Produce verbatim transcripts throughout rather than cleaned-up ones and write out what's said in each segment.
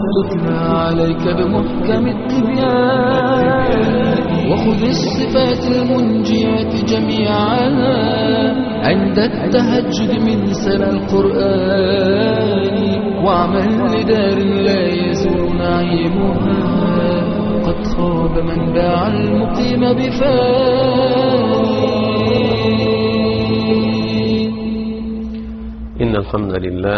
تتلى عليك بمحكم التبيان وخذ الصفات المنجيات جميعا عند التهجد من سنى القرآن واعمل لدار لا يزول نعيمها قد خاب من باع المقيم بفاني. إن الحمد لله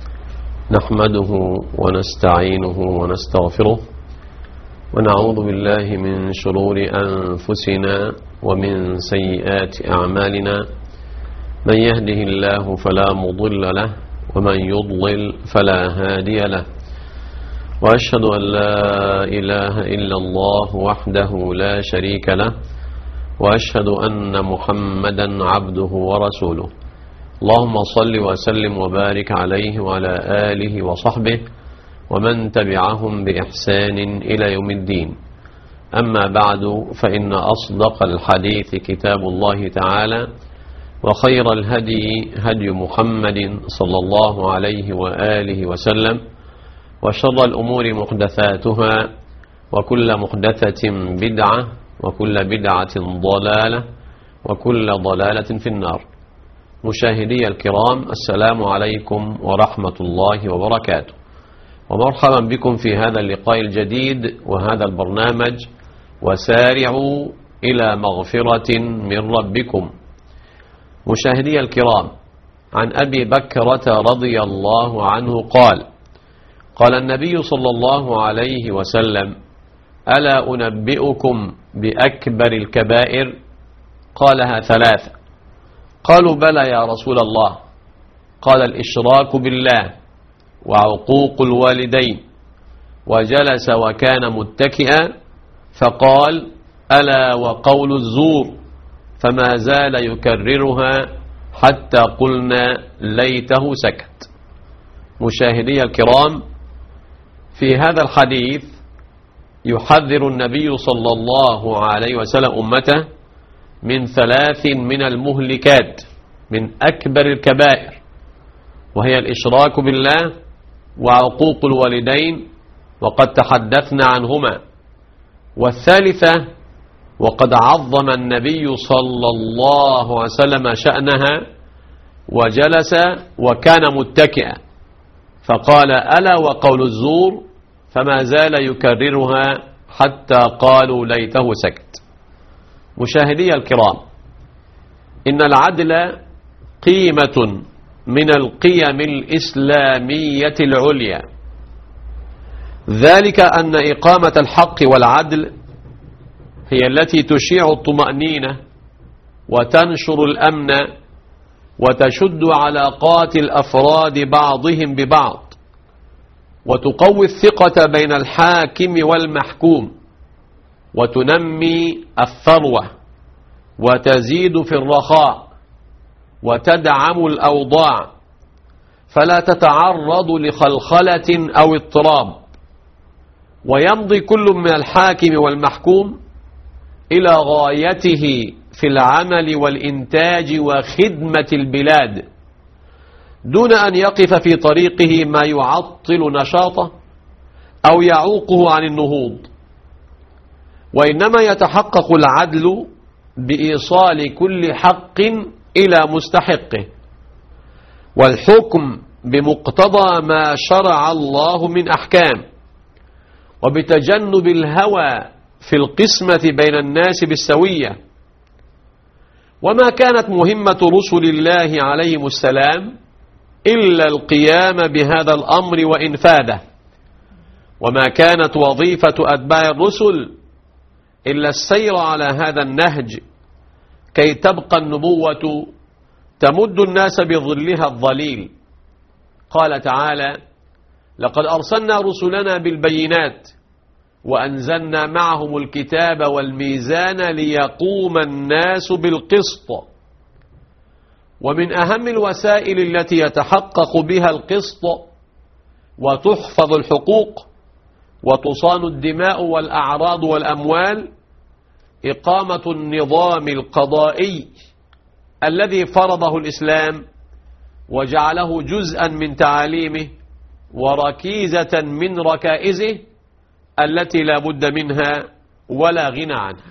نحمده ونستعينه ونستغفره ونعوذ بالله من شرور أنفسنا ومن سيئات أعمالنا. من يهده الله فلا مضل له ومن يضلل فلا هادي له، وأشهد أن لا إله إلا الله وحده لا شريك له، وأشهد أن محمدا عبده ورسوله. اللهم صل وسلم وبارك عليه وعلى آله وصحبه ومن تبعهم بإحسان إلى يوم الدين. أما بعد، فإن أصدق الحديث كتاب الله تعالى، وخير الهدي هدي محمد صلى الله عليه وآله وسلم، وشر الأمور محدثاتها، وكل محدثة بدعة، وكل بدعة ضلالة، وكل ضلالة في النار. مشاهدي الكرام، السلام عليكم ورحمة الله وبركاته، ومرحبا بكم في هذا اللقاء الجديد وهذا البرنامج وسارعوا إلى مغفرة من ربكم. مشاهدي الكرام، عن أبي بكرة رضي الله عنه قال: قال النبي صلى الله عليه وسلم: ألا أنبئكم بأكبر الكبائر؟ قالها ثلاثة. قالوا: بلى يا رسول الله. قال: الإشراك بالله، وعقوق الوالدين. وجلس وكان متكئا فقال: ألا وقول الزور. فما زال يكررها حتى قلنا ليته سكت. مشاهدي الكرام، في هذا الحديث يحذر النبي صلى الله عليه وسلم أمته من ثلاث من المهلكات، من أكبر الكبائر، وهي الإشراك بالله وعقوق الوالدين، وقد تحدثنا عنهما. والثالثة، وقد عظم النبي صلى الله عليه وسلم شأنها، وجلس وكان متكئا فقال: ألا وقول الزور. فما زال يكررها حتى قالوا ليته سكت. مشاهدي الكرام، إن العدل قيمة من القيم الإسلامية العليا، ذلك أن إقامة الحق والعدل هي التي تشيع الطمأنينة وتنشر الأمن وتشد علاقات الأفراد بعضهم ببعض، وتقوي الثقة بين الحاكم والمحكوم، وتنمي الثروة، وتزيد في الرخاء، وتدعم الأوضاع، فلا تتعرض لخلخلة أو اضطراب. ويمضي كل من الحاكم والمحكوم إلى غايته في العمل والإنتاج وخدمة البلاد، دون أن يقف في طريقه ما يعطل نشاطه أو يعوقه عن النهوض. وإنما يتحقق العدل بإيصال كل حق إلى مستحقه، والحكم بمقتضى ما شرع الله من أحكام، وبتجنب الهوى في القسمة بين الناس بالسوية. وما كانت مهمة رسل الله عليهم السلام إلا القيام بهذا الأمر وإنفاذه، وما كانت وظيفة أتباع الرسل إلا السير على هذا النهج كي تبقى النبوة تمد الناس بظلها الظليل. قال تعالى: لقد أرسلنا رسلنا بالبينات وأنزلنا معهم الكتاب والميزان ليقوم الناس بالقسط. ومن أهم الوسائل التي يتحقق بها القسط وتحفظ الحقوق وتصان الدماء والأعراض والأموال إقامة النظام القضائي الذي فرضه الإسلام وجعله جزءا من تعاليمه وركيزة من ركائزه التي لا بد منها ولا غنى عنها.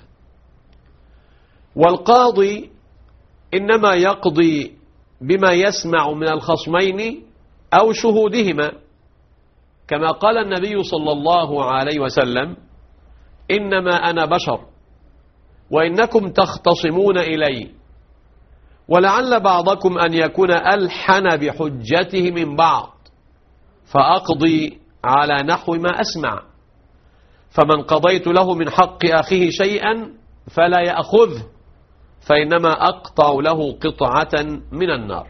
والقاضي إنما يقضي بما يسمع من الخصمين أو شهودهما، كما قال النبي صلى الله عليه وسلم: إنما أنا بشر وإنكم تختصمون إلي، ولعل بعضكم أن يكون ألحن بحجته من بعض، فأقضي على نحو ما أسمع، فمن قضيت له من حق أخيه شيئا فلا يأخذه، فإنما أقطع له قطعة من النار.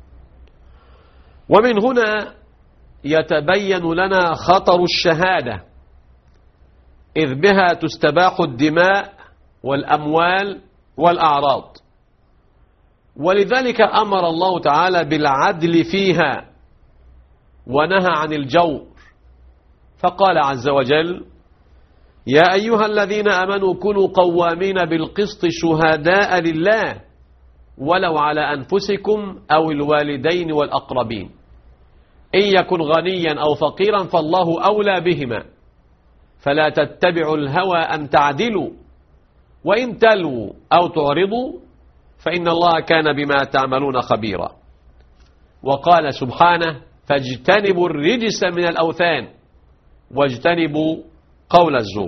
ومن هنا يتبين لنا خطر الشهادة، إذ بها تستباح الدماء والأموال والأعراض، ولذلك أمر الله تعالى بالعدل فيها ونهى عن الجور، فقال عز وجل: يا أيها الذين آمنوا كونوا قوامين بالقسط شهداء لله ولو على أنفسكم أو الوالدين والأقربين، إن يكن غنيا أو فقيرا فالله أولى بهما، فلا تتبعوا الهوى أن تعدلوا، وإن تلووا أو تعرضوا فإن الله كان بما تعملون خبيرا. وقال سبحانه: فاجتنبوا الرجس من الأوثان واجتنبوا قول الزور.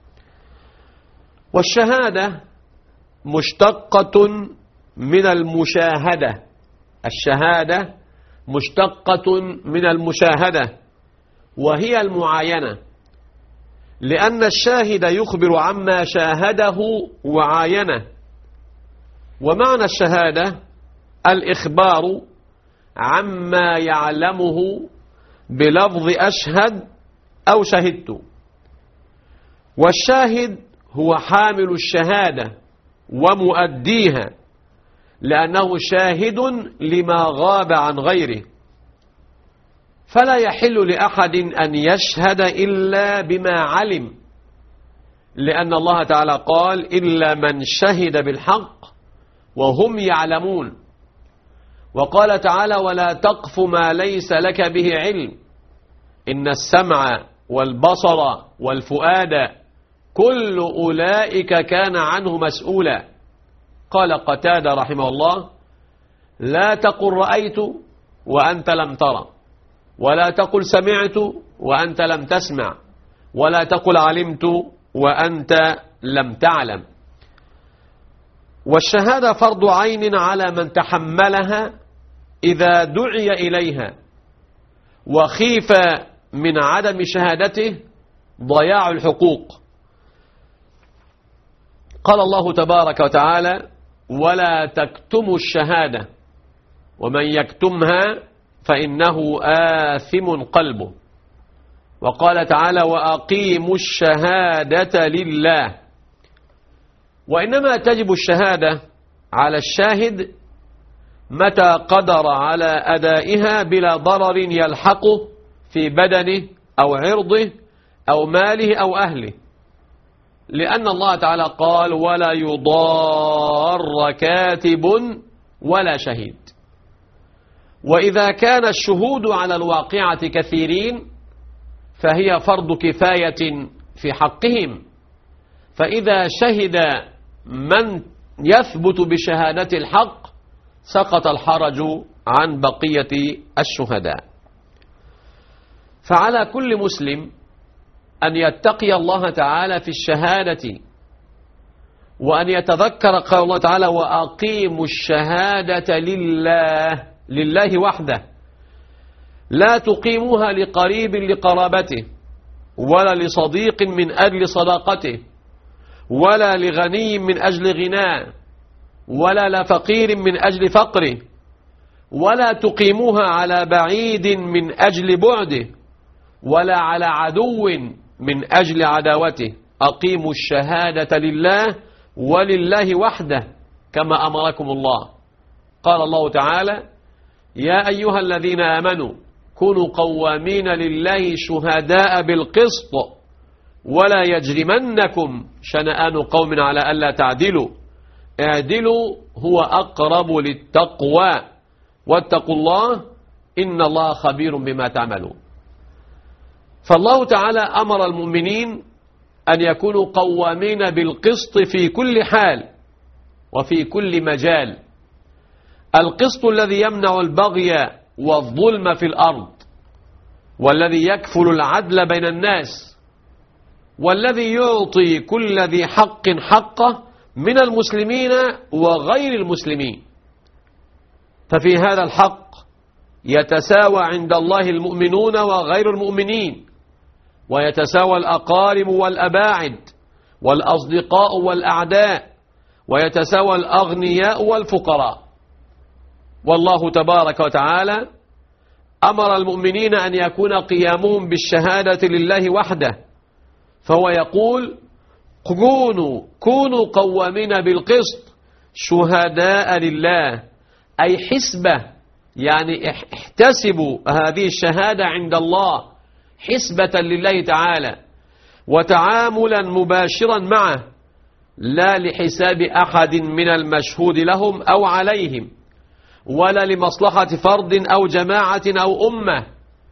والشهادة مشتقة من المشاهدة، الشهادة مشتقة من المشاهدة وهي المعاينة، لأن الشاهد يخبر عما شاهده وعاينه. ومعنى الشهادة الإخبار عما يعلمه بلفظ أشهد أو شهدت، والشاهد هو حامل الشهادة ومؤديها، لأنه شاهد لما غاب عن غيره، فلا يحل لأحد أن يشهد إلا بما علم، لأن الله تعالى قال: إلا من شهد بالحق وهم يعلمون. وقال تعالى: ولا تقف ما ليس لك به علم، إن السمع والبصر والفؤاد كل أولئك كان عنه مسؤولا. قال قتادة رحمه الله: لا تقل رأيت وأنت لم ترى، ولا تقل سمعت وأنت لم تسمع، ولا تقل علمت وأنت لم تعلم. والشهادة فرض عين على من تحملها إذا دعي إليها، وخيف من عدم شهادته ضياع الحقوق. قال الله تبارك وتعالى: ولا تكتموا الشهادة ومن يكتمها فإنه آثم قلبه. وقال تعالى: وأقيموا الشهادة لله. وإنما تجب الشهادة على الشاهد متى قدر على أدائها بلا ضرر يلحقه في بدنه أو عرضه أو ماله أو أهله، لأن الله تعالى قال: ولا يضار كاتب ولا شهيد. وإذا كان الشهود على الواقعة كثيرين فهي فرض كفاية في حقهم، فإذا شهد من يثبت بشهادة الحق سقط الحرج عن بقية الشهداء. فعلى كل مسلم أن يتقي الله تعالى في الشهادة، وأن يتذكر قول الله تعالى: وأقيموا الشهادة لله، لله وحده، لا تقيموها لقريب لقرابته، ولا لصديق من أجل صداقته، ولا لغني من أجل غناه، ولا لفقير من أجل فقره، ولا تقيموها على بعيد من أجل بعده، ولا على عدو من أجل عداوته. أقيموا الشهادة لله ولله وحده كما أمركم الله. قال الله تعالى: يا أيها الذين آمنوا كونوا قوامين لله شهداء بالقسط ولا يجرمنكم شنآن قوم على ألا تعدلوا اعدلوا هو أقرب للتقوى واتقوا الله إن الله خبير بما تعملون. فالله تعالى أمر المؤمنين أن يكونوا قوامين بالقسط في كل حال وفي كل مجال. القسط الذي يمنع البغي والظلم في الأرض، والذي يكفل العدل بين الناس، والذي يعطي كل ذي حق حقه من المسلمين وغير المسلمين. ففي هذا الحق يتساوى عند الله المؤمنون وغير المؤمنين، ويتساوى الأقارب والأباعد والأصدقاء والأعداء، ويتساوى الأغنياء والفقراء. والله تبارك وتعالى أمر المؤمنين أن يكون قيامهم بالشهادة لله وحده، فهو يقول: كونوا كونوا قوامين بالقسط شهداء لله، أي حسبة، يعني احتسبوا هذه الشهادة عند الله حسبة لله تعالى وتعاملا مباشرا معه، لا لحساب أحد من المشهود لهم أو عليهم، ولا لمصلحة فرد أو جماعة أو أمة،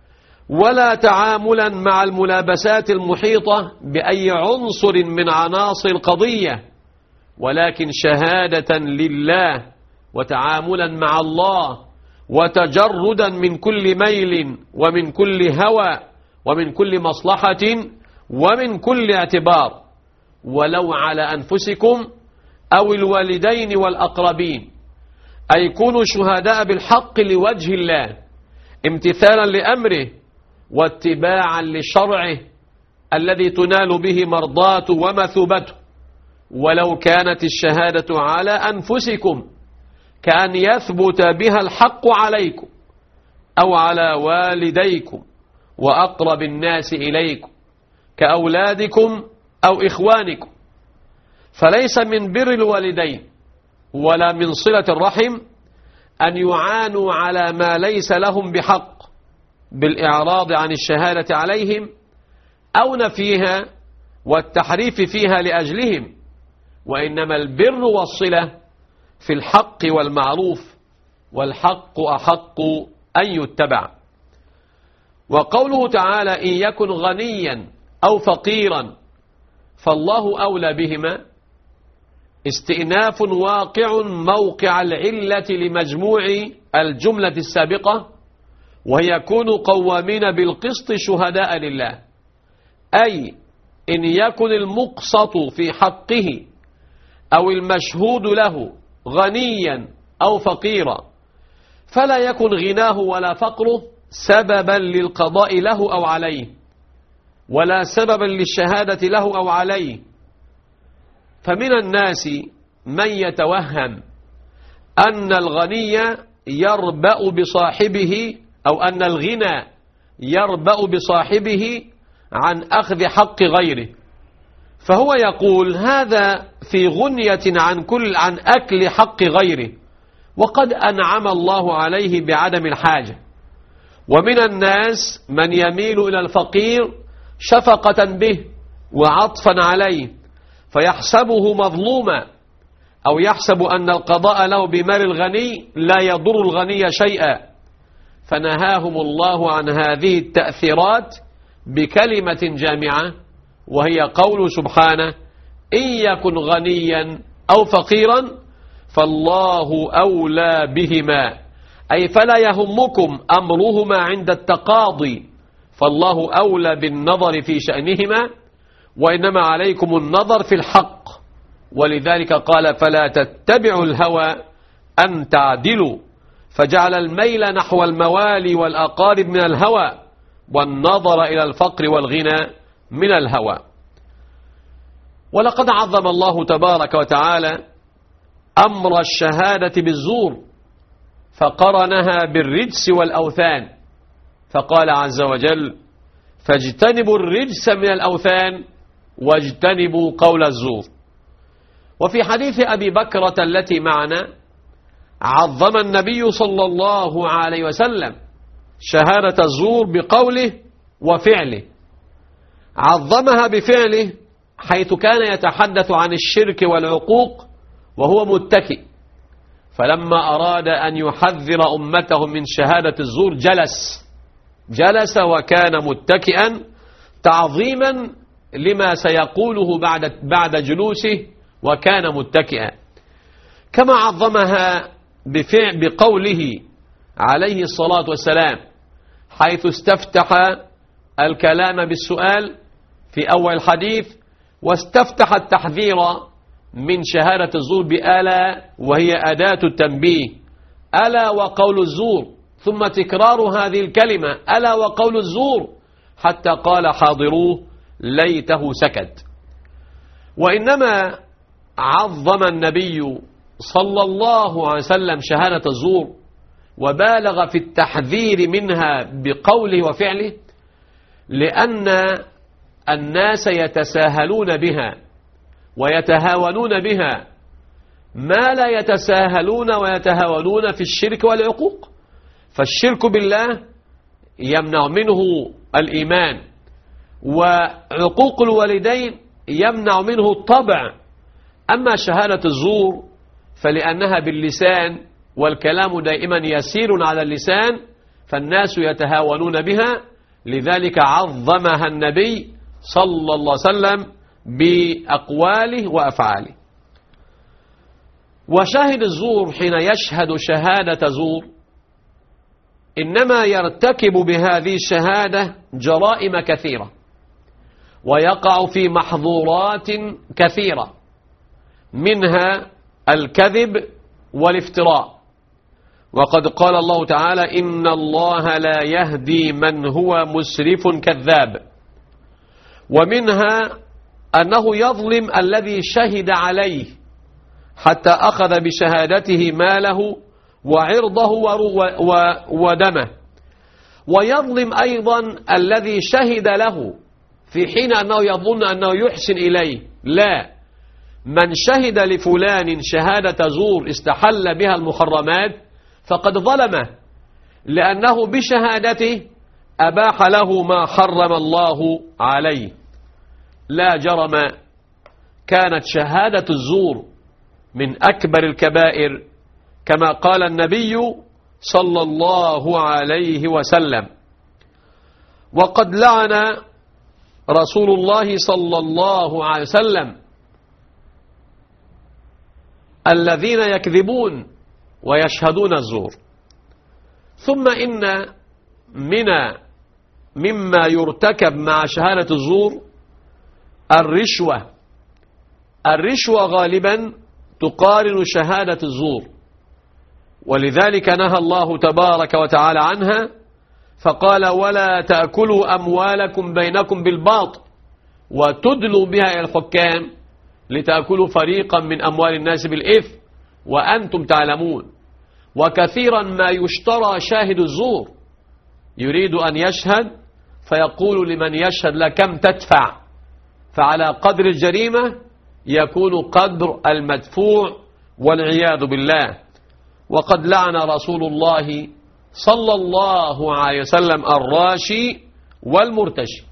ولا تعاملا مع الملابسات المحيطة بأي عنصر من عناصر القضية، ولكن شهادة لله وتعاملا مع الله وتجردا من كل ميل ومن كل هوى ومن كل مصلحة ومن كل اعتبار، ولو على أنفسكم أو الوالدين والأقربين، أي كونوا شهداء بالحق لوجه الله امتثالا لأمره واتباعا لشرعه الذي تنال به مرضاته ومثوبته، ولو كانت الشهادة على أنفسكم كأن يثبت بها الحق عليكم أو على والديكم وأقرب الناس إليكم كأولادكم أو إخوانكم. فليس من بر الوالدين ولا من صلة الرحم أن يعانوا على ما ليس لهم بحق بالإعراض عن الشهادة عليهم أو نفيها والتحريف فيها لأجلهم، وإنما البر والصلة في الحق والمعروف، والحق أحق أن يتبع. وقوله تعالى: إن يكن غنيا أو فقيرا فالله أولى بهما، استئناف واقع موقع العلة لمجموع الجملة السابقة، وهي كونوا قوامين بالقسط شهداء لله، أي إن يكن المقسط في حقه أو المشهود له غنيا أو فقيرا، فلا يكن غناه ولا فقره سببا للقضاء له أو عليه، ولا سببا للشهادة له أو عليه. فمن الناس من يتوهم أن الغني يربأ بصاحبه، أو أن الغنى يربأ بصاحبه عن أخذ حق غيره، فهو يقول هذا في غنية عن كل عن أكل حق غيره، وقد أنعم الله عليه بعدم الحاجة. ومن الناس من يميل إلى الفقير شفقة به وعطفا عليه، فيحسبه مظلوما، أو يحسب أن القضاء له بمال الغني لا يضر الغني شيئا، فنهاهم الله عن هذه التأثيرات بكلمة جامعة، وهي قول سبحانه: إن يكن غنيا أو فقيرا فالله أولى بهما، أي فلا يهمكم أمرهما عند التقاضي، فالله أولى بالنظر في شأنهما، وإنما عليكم النظر في الحق. ولذلك قال: فلا تتبعوا الهوى أن تعدلوا، فجعل الميل نحو الموالي والأقارب من الهوى، والنظر إلى الفقر والغنى من الهوى. ولقد عظم الله تبارك وتعالى أمر الشهادة بالزور، فقرنها بالرجس والأوثان، فقال عز وجل: فاجتنبوا الرجس من الأوثان واجتنبوا قول الزور. وفي حديث أبي بكرة التي معنا عظم النبي صلى الله عليه وسلم شهادة الزور بقوله وفعله. عظمها بفعله حيث كان يتحدث عن الشرك والعقوق وهو متكئ، فلما أراد أن يحذر أمته من شهادة الزور جلس جلس وكان متكئا تعظيما لما سيقوله بعد بعد جلوسه وكان متكئا، كما عظمها بفعل بقوله عليه الصلاة والسلام حيث استفتح الكلام بالسؤال في أول الحديث، واستفتح التحذير من شهادة الزور بألا، وهي أداة التنبيه، ألا وقول الزور، ثم تكرار هذه الكلمة ألا وقول الزور حتى قال حاضروه ليته سكت. وإنما عظم النبي صلى الله عليه وسلم شهادة الزور وبالغ في التحذير منها بقوله وفعله لأن الناس يتساهلون بها ويتهاونون بها ما لا يتساهلون ويتهاونون في الشرك والعقوق. فالشرك بالله يمنع منه الإيمان، وعقوق الوالدين يمنع منه الطبع. أما شهادة الزور فلأنها باللسان والكلام دائما يسير على اللسان فالناس يتهاونون بها، لذلك عظمها النبي صلى الله عليه وسلم بأقواله وأفعاله. وشاهد الزور حين يشهد شهادة زور إنما يرتكب بهذه الشهادة جرائم كثيرة ويقع في محظورات كثيرة، منها الكذب والافتراء. وقد قال الله تعالى إن الله لا يهدي من هو مسرف كذاب. ومنها أنه يظلم الذي شهد عليه حتى أخذ بشهادته ماله وعرضه ودمه، ويظلم أيضا الذي شهد له في حين أنه يظن أنه يحسن إليه. لا، من شهد لفلان شهادة زور استحل بها المحرمات فقد ظلمه، لأنه بشهادته أباح له ما حرم الله عليه. لا جرم كانت شهادة الزور من أكبر الكبائر كما قال النبي صلى الله عليه وسلم. وقد لعن رسول الله صلى الله عليه وسلم الذين يكذبون ويشهدون الزور. ثم إن من مما يرتكب مع شهادة الزور الرشوة. الرشوة غالبا تقارن شهادة الزور، ولذلك نهى الله تبارك وتعالى عنها فقال ولا تأكلوا أموالكم بينكم بالباطل وتدلوا بها إلى الحكام لتأكلوا فريقا من أموال الناس بالإثم وأنتم تعلمون. وكثيرا ما يشترى شاهد الزور، يريد أن يشهد فيقول لمن يشهد لا كم تدفع، فعلى قدر الجريمة يكون قدر المدفوع والعياذ بالله. وقد لعن رسول الله صلى الله عليه وسلم الراشي والمرتشي.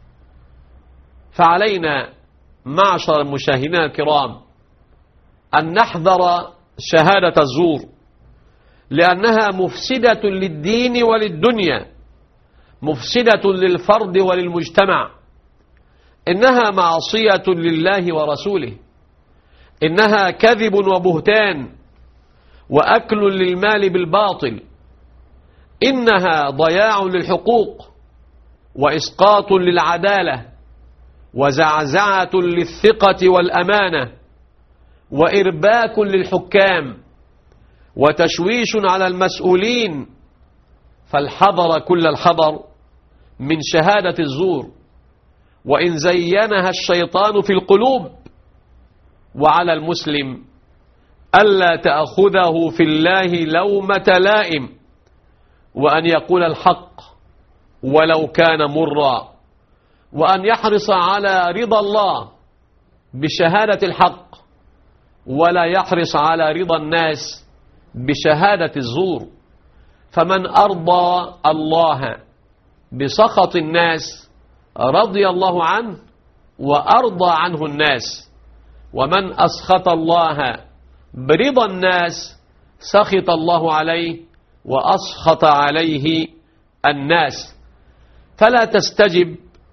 فعلينا معشر المشاهدين الكرام أن نحذر شهادة الزور، لأنها مفسدة للدين وللدنيا، مفسدة للفرد وللمجتمع. إنها معصية لله ورسوله، إنها كذب وبهتان وأكل للمال بالباطل، إنها ضياع للحقوق وإسقاط للعدالة وزعزعة للثقة والأمانة وإرباك للحكام وتشويش على المسؤولين. فالحذر كل الحذر من شهادة الزور، وإن زينها الشيطان في القلوب. وعلى المسلم ألا تأخذه في الله لومة لائم، وأن يقول الحق ولو كان مرا، وأن يحرص على رضا الله بشهادة الحق ولا يحرص على رضا الناس بشهادة الزور. فمن أرضى الله بسخط الناس رضي الله عنه وأرضى عنه الناس، ومن أسخط الله برضا الناس سخط الله عليه وأسخط عليه الناس. فلا تستجب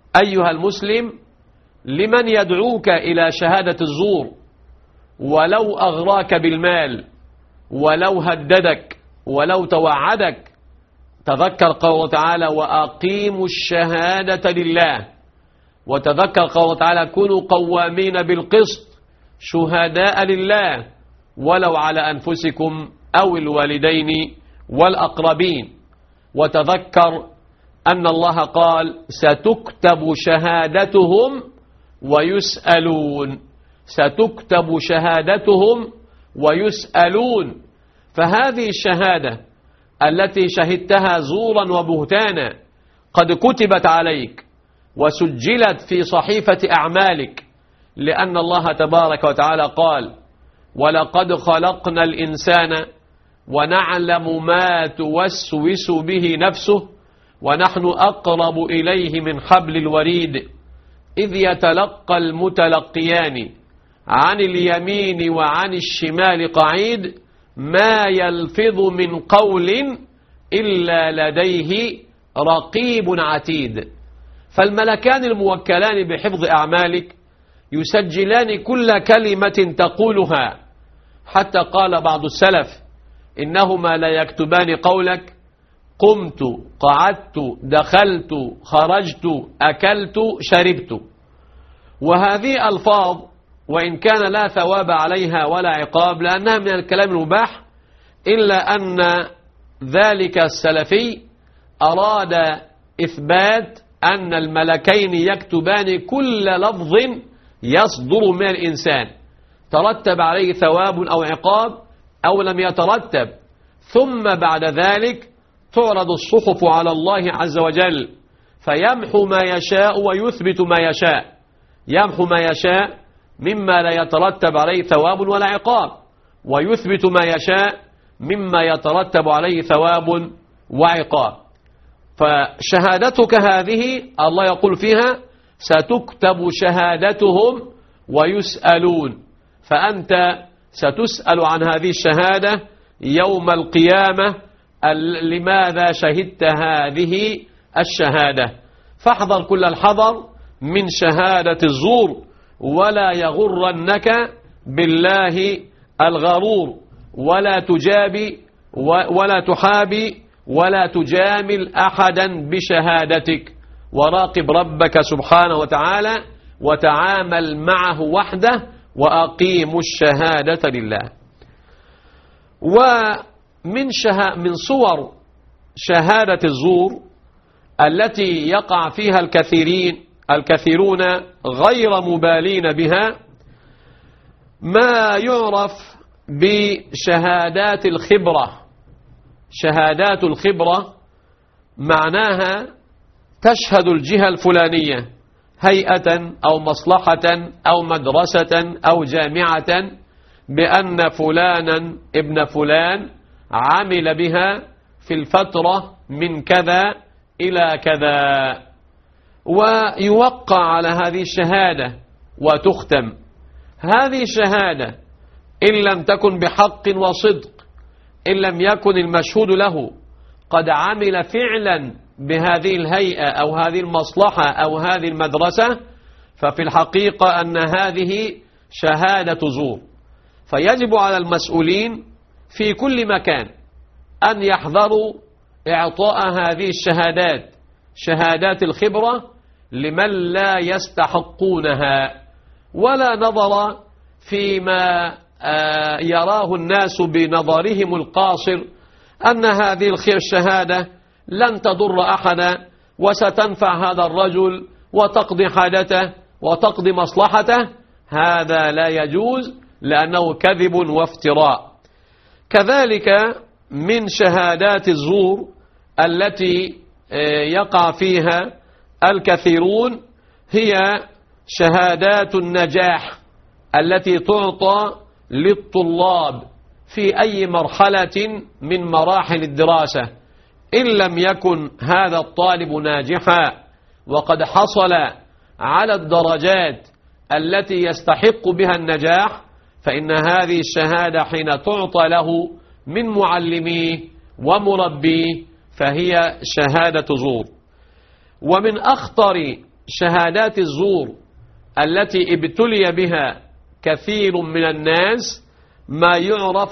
أيها المسلم لمن يدعوك إلى شهادة الزور ولو أغراك بالمال ولو هددك ولو توعدك، تذكر قوله تعالى وأقيموا الشهادة لله، وتذكر قوله تعالى كونوا قوامين بالقسط شهداء لله ولو على أنفسكم أو الوالدين والأقربين، وتذكر أن الله قال ستكتب شهادتهم ويسألون، ستكتب شهادتهم ويسألون. فهذه الشهادة التي شهدتها زورا وبهتانا قد كتبت عليك وسجلت في صحيفة أعمالك، لأن الله تبارك وتعالى قال ولقد خلقنا الإنسان ونعلم ما توسوس به نفسه ونحن أقرب إليه من حبل الوريد إذ يتلقى المتلقيان عن اليمين وعن الشمال قعيد ما يلفظ من قول إلا لديه رقيب عتيد. فالملكان الموكلان بحفظ أعمالك يسجلان كل كلمة تقولها، حتى قال بعض السلف إنهما لا يكتبان قولك قمت قعدت دخلت خرجت أكلت شربت. وهذه ألفاظ وإن كان لا ثواب عليها ولا عقاب لأنها من الكلام المباح، إلا أن ذلك السلفي أراد إثبات أن الملكين يكتبان كل لفظ يصدر من الإنسان ترتب عليه ثواب أو عقاب أو لم يترتب، ثم بعد ذلك تعرض الصحف على الله عز وجل فيمحو ما يشاء ويثبت ما يشاء، يمحو ما يشاء مما لا يترتب عليه ثواب ولا عقاب، ويثبت ما يشاء مما يترتب عليه ثواب وعقاب. فشهادتك هذه الله يقول فيها ستكتب شهادتهم ويسألون، فأنت ستسأل عن هذه الشهادة يوم القيامة لماذا شهدت هذه الشهادة. فاحذر كل الحذر من شهادة الزور، ولا يغرنك بالله الغرور، ولا تجابي ولا تحابي ولا تجامل أحدا بشهادتك، وراقب ربك سبحانه وتعالى وتعامل معه وحده وأقيموا الشهادة لله. ومن شه... من صور شهادة الزور التي يقع فيها الكثيرين الكثيرون غير مبالين بها ما يعرف بشهادات الخبرة. شهادات الخبرة معناها تشهد الجهة الفلانية هيئة أو مصلحة أو مدرسة أو جامعة بأن فلانا ابن فلان عمل بها في الفترة من كذا إلى كذا، ويوقع على هذه الشهادة وتختم. هذه الشهادة إن لم تكن بحق وصدق، إن لم يكن المشهود له قد عمل فعلا بهذه الهيئة أو هذه المصلحة أو هذه المدرسة، ففي الحقيقة أن هذه شهادة زور. فيجب على المسؤولين في كل مكان أن يحذروا إعطاء هذه الشهادات، شهادات الخبرة، لمن لا يستحقونها، ولا نظر فيما يراه الناس بنظرهم القاصر أن هذه الشهادة لن تضر أحدا وستنفع هذا الرجل وتقضي حاجته وتقضي مصلحته. هذا لا يجوز لأنه كذب وافتراء. كذلك من شهادات الزور التي يقع فيها الكثيرون هي شهادات النجاح التي تعطى للطلاب في أي مرحلة من مراحل الدراسة. إن لم يكن هذا الطالب ناجحا وقد حصل على الدرجات التي يستحق بها النجاح، فإن هذه الشهادة حين تعطى له من معلميه ومربيه فهي شهادة زور. ومن أخطر شهادات الزور التي ابتلي بها كثير من الناس ما يعرف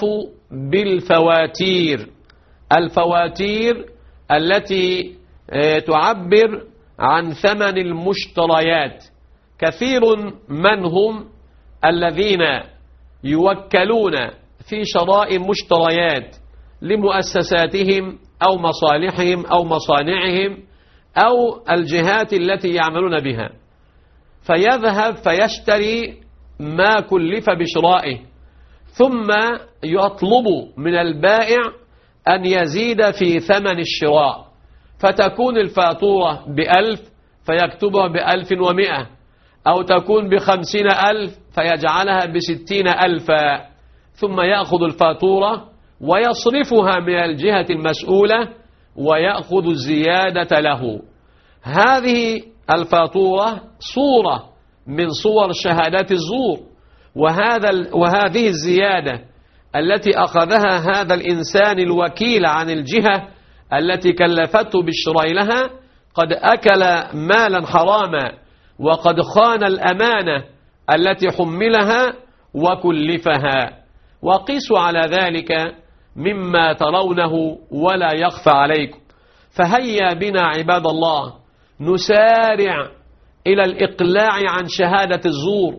بالفواتير. الفواتير التي تعبر عن ثمن المشتريات. كثير من هم الذين يوكلون في شراء مشتريات لمؤسساتهم أو مصالحهم أو مصانعهم أو الجهات التي يعملون بها، فيذهب فيشتري ما كلف بشرائه، ثم يطلب من البائع أن يزيد في ثمن الشراء، فتكون الفاتورة بألف فيكتبها بألف ومئة، أو تكون بخمسين ألف فيجعلها بستين ألفا، ثم يأخذ الفاتورة ويصرفها من الجهة المسؤولة ويأخذ الزيادة له. هذه الفاتورة صورة من صور شهادات الزور، وهذا وهذه الزيادة التي أخذها هذا الإنسان الوكيل عن الجهة التي كلفته بالشراء لها قد أكل مالا حراما، وقد خان الأمانة التي حملها وكلفها. وقيسوا على ذلك مما ترونه ولا يخفى عليكم. فهيا بنا عباد الله نسارع إلى الإقلاع عن شهادة الزور،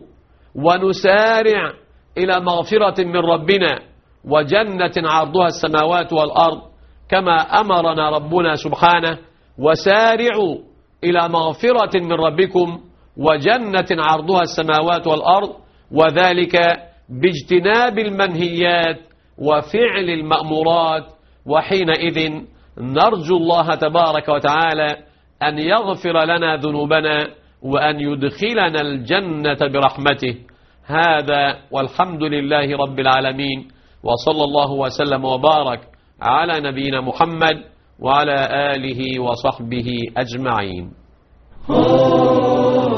ونسارع إلى مغفرة من ربنا وجنة عرضها السماوات والأرض كما أمرنا ربنا سبحانه: وسارعوا إلى مغفرة من ربكم وجنة عرضها السماوات والأرض، وذلك باجتناب المنهيات وفعل المأمورات. وحينئذ نرجو الله تبارك وتعالى أن يغفر لنا ذنوبنا وأن يدخلنا الجنة برحمته. هذا والحمد لله رب العالمين، وصلى الله وسلم وبارك على نبينا محمد وعلى آله وصحبه أجمعين.